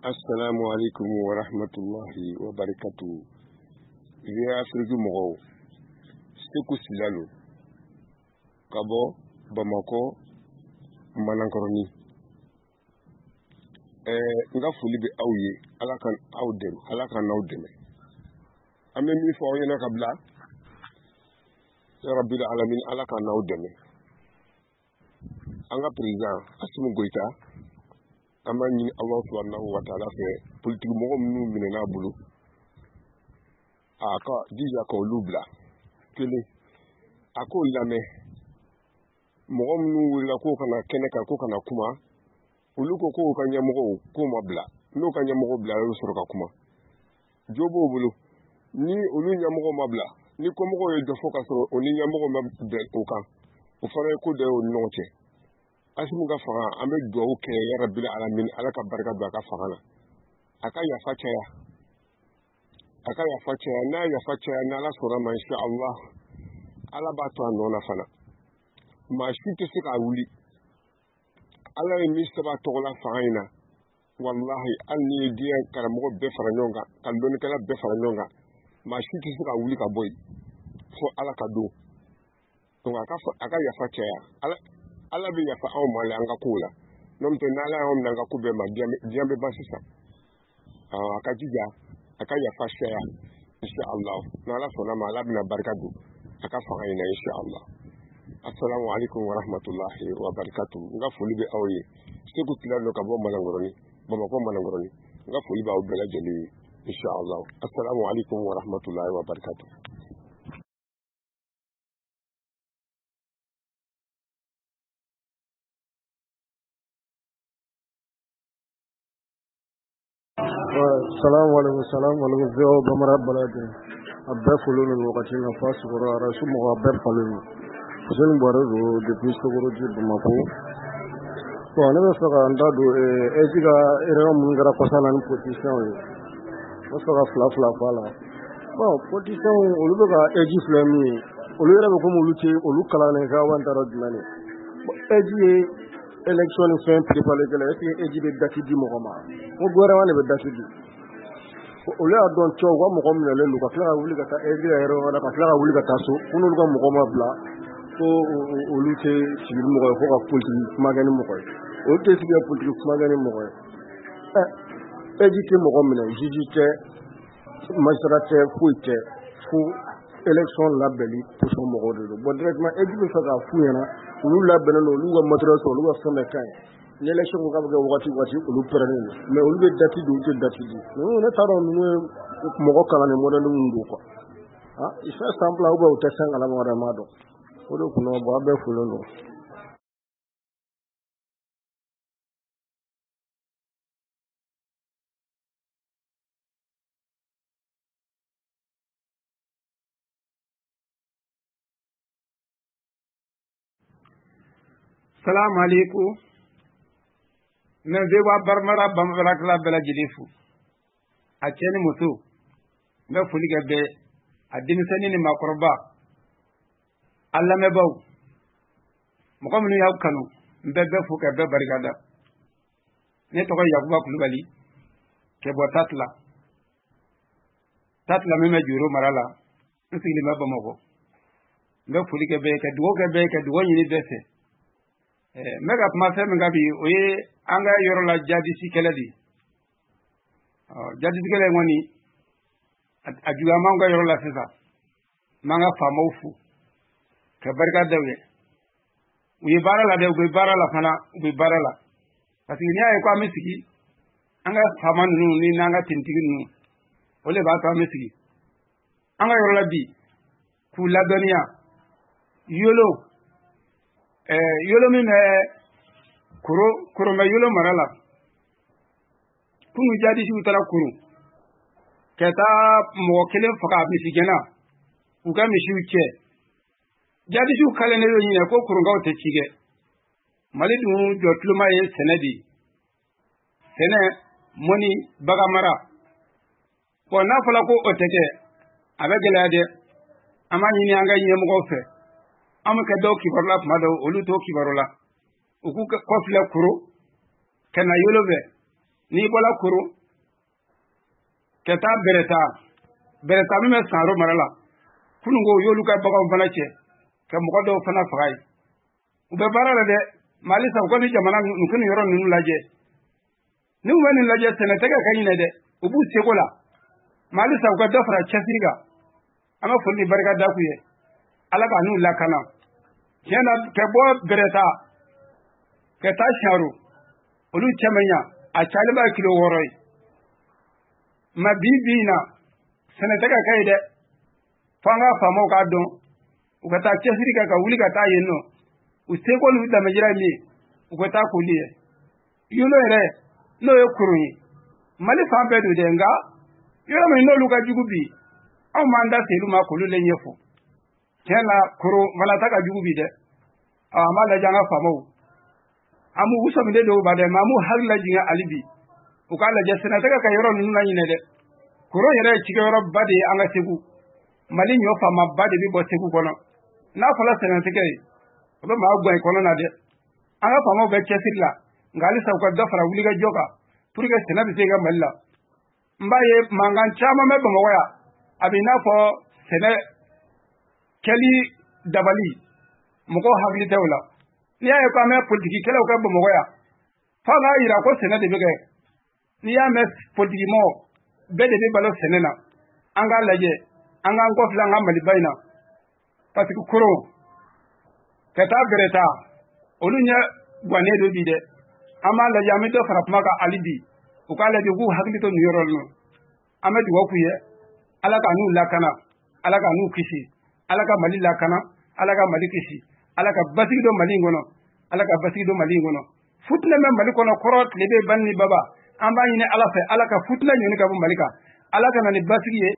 Assalamu alaikum wa rahmatullahi wa barakatuh. Ya Afrique Mogo, Sekou Silalo, Kabo, Bamako, Manankoroni. Nga foli be aw ye, Ala kan aw dɛmɛ, Ala kan aw dɛmɛ. An bɛ min fɔ aw ɲɛna ka bila, ya Rabbil alamin, Ala kan aw dɛmɛ. An ka président Assimi Goïta, an b'a ɲini Allah subhanahu wa ta'ala fɛ politique mɔgɔ minnu minɛn'a bolo a ka jija ka olu bila kelen a k'o lamɛn mɔgɔ minnu wulila k'o kana kɛnɛ kan k'o kana kuma olu ko k'o ka ɲɛmɔgɔw k'o ma bila n'o ka ɲɛmɔgɔw bila olu sɔrɔ ka kuma jo b'o bolo ni olu ɲɛmɔgɔ ma bila ni kɔmɔgɔw ye dɔ fɔ ka sɔrɔ o ni ɲɛmɔgɔ ma bɛn o kan o fana ye ko dɔ ye o ni ɲɔgɔn cɛ Assimi ka fanga an bɛ dugawu kɛ ya Rabbil alamin Ala ka barika don a ka fanga na a ka yafa caya n'a yafa caya n'Ala sɔnna ma insha Allah Ala b'a to a nɔ na fana maa si tɛ se k'a wuli Ala ye min sɛbɛn a tɔgɔ la fanga in na wallahi hali ni ye diɲɛ karamɔgɔ bɛɛ fara ɲɔgɔn kan ka dɔnnikɛla bɛɛ fara ɲɔgɔn kan maa si tɛ se ka wuli ka bɔ yen fo Ala ka don donc a ka yafa caya Ala bɛ yafa anw ma le an ka kow la n'o tɛ n'Ala y'anw minɛ an ka ko bɛɛ ma diɲɛ bɛ ban sisan a ka jija a ka yafa caya insha Allah n'Ala sɔnna ma Ala bɛna barika don a ka fanga in na insha Allah assalamu alaikum wa rahmatullahi wa barakatuh n ka foli bɛ aw ye Sekou Silalo ka bɔ Manankoroni Bamako Manankoroni n ka foli b'aw bɛɛ lajɛlen ye insha Allah assalamu alaikum wa rahmatullahi wa barakatuh. Salamu alaikum zeo bamara balade abbe fulunu wakati na fasi goro arasu mo abbe falunu sen bore do depuis sogoro di Bamako to ne be saka anda do ejiga ere mun gara kosana ni position yi o saka fla fala bon position olu be ga eji flami olu yere be ko olu te olu kala ne ga wan daro dinane eji election fin préparé que eji be dati di mo ma o gore wane be dati di olu y'a dɔn cɛw ka mɔgɔ minɛlen don ka tila ka wuli ka taa egira yɛrɛ wɛrɛ ka tila ka wuli ka taa so ko n'olu ka mɔgɔ ma bila ko olu tɛ sigi mɔgɔ ye fo ka politiki kuma kɛ ni mɔgɔ ye olu tɛ sigi ka politiki kuma kɛ ni mɔgɔ ye eji tɛ mɔgɔ minɛ juge tɛ magistrat tɛ foyi tɛ fo élection labɛnni position mɔgɔw de don bon directement eji bɛ fɛ k'a f'u ɲɛna olu labɛnnen don olu ka matériel sɔrɔ olu ka fɛn bɛɛ ka ɲi ni élection ko ka bɛ kɛ wagati olu pɛrɛnnen don mais olu bɛ date di olu tɛ date di ne t'a dɔn ninnu ye mɔgɔ kalanni modèle minnu don quoi il fait semblant ou bien u tɛ fɛn kalama wɛrɛ m'a dɔn o de kun bon a bɛɛ folen don. Salam alaikum. Ne bɛ wa barmara bamabarakila bɛɛ lajɛlen fo a cɛ ni muso n bɛ foli kɛ bɛɛ a denmisɛnnin ni maakɔrɔba a lamɛnbaaw mɔgɔ minnu y'aw kanu n bɛ bɛɛ fo ka bɛɛ barikada ne tɔgɔ ye Yakuba Kulubali kɛ bɔ Tatila min bɛ Joro mara la n sigilen bɛ Bamako n bɛ foli kɛ bɛɛ ka dugawu kɛ bɛɛ ka dugawu ɲini bɛɛ fɛ n bɛ ka kuma fɛn min kan bi o ye an ka yɔrɔ la jadisi kɛlɛ de jadisi kɛlɛ in kɔni a juguya m'anw ka yɔrɔ la sisan n b'an ka faamaw fo ka barika da u ye u ye baara la dɛ u bɛ baara la fana u bɛ baara la parce que n'i y'a ye ko an bɛ sigi an ka faama ninnu ni n'an ka tenitigi ninnu o de b'a to an bɛ sigi an ka yɔrɔ la bi k'u ladɔnniya yolo min bɛ Koromɛ yolo mara la kunu jadisiw taara kuru ka taa mɔgɔ kelen faga misigɛnna u ka misiw cɛ jadisiw kalen y'o ɲinɛ ko Koromɛw tɛ ci kɛ Mali dun jɔ tuloma ye sɛnɛ de ye sɛnɛ mɔni bagan mara bon n'a fɔra ko o tɛ kɛ a bɛ gɛlɛya dɛ an b'a ɲini an ka ɲɛmɔgɔw fɛ an bɛ kɛ dɔw kibaru la tuma dɔw olu t'o kibaru la u k'u kɔfilɛ koro ka na yolo fɛ ni bola kuru keta bereta mi me sanro marala kunungo yolu ka baga fana cɛ ka mɔgɔ dɔw fana faga ye u bɛ baara la dɛ mali sa ko ni jamana nukunu yɔrɔ ninnu lajɛ ni u bɛ nin lajɛ sɛnɛ tɛ ka kɛ ɲinɛ dɛ u b'u seko la mali sa ka dɔ fara cɛsiri kan an bɛ foli ni barika da k'u ye ala ka n'u lakana tiɲɛ na ka bɔ bereta ka taa siaro olu cɛmɛnya a cayalen b'a kilo 6 ye ma bi na sɛnɛ tɛ ka kɛ ye dɛ fo an ka faamaw k'a dɔn u ka taa cɛsiri kɛ ka wuli ka taa yen nɔ u seko n'u damejira min ye u ka taa k'olu ye yulo yɛrɛ n'o ye kurun ye mali fan bɛɛ don dɛ nka yɔrɔ min n'olu ka jugu bi anw m'an da se olu ma k'olu le ɲɛfɔ tiɲɛ na kurun fana ta ka jugu bi dɛ an b'a lajɛ an ka faamaw an b'u sɔminen dɔw ba dɛ nka an b'u hakili lajigin hali bi u k'a lajɛ sɛnɛ tɛ ka kɛ yɔrɔ ninnu na ɲinɛ dɛ kurun yɛrɛ ye cikɛyɔrɔba de ye an ka segu mali ɲɔ faamaba de bɛ bɔ segu kɔnɔ n'a fɔra sɛnɛtigɛ ye o bɛ maa guwan kɔnɔ na dɛ an ka faamaw bɛ cɛsiri la nka halisa u ka dɔ fara wulikajɔ kan pour que sɛnɛ bɛ se ka mali la n b'a ye mankan caman bɛ bamakɔ yan a bɛ i n'a fɔ sɛnɛ kɛli dabali mɔgɔw hakili tɛ o la n'i y'a ye ko an bɛ politikikɛlaw kɛ bamakɔ yan f'a k'a yira ko sɛnɛ de bɛ kɛ n'i y'a mɛn politikimɔgɔ bɛɛ de bɛ balo sɛnɛ na an k'a lajɛ an k'an kɔfilɛ an ka maliba in na parce que koron ka taa bereta olu ɲɛ gannen don bi dɛ an b'a lajɛ an bɛ dɔ fara kuma kan hali bi u k'a lajɛ k'u hakili to nin yɔrɔ ninnu an bɛ dugawu k'u ye ala ka n'u lakana ala ka n'u kisi ala ka mali lakana ala ka mali kisi ala ka basigi don mali in kɔnɔ ala ka basigi don mali in kɔnɔ futinɛ bɛ mali kɔnɔ kɔrɔ tile bɛ bani ni baba an b'a ɲini ala fɛ ala ka futinɛ ɲɔni ka bɔ mali kan ala ka na ni basigi ye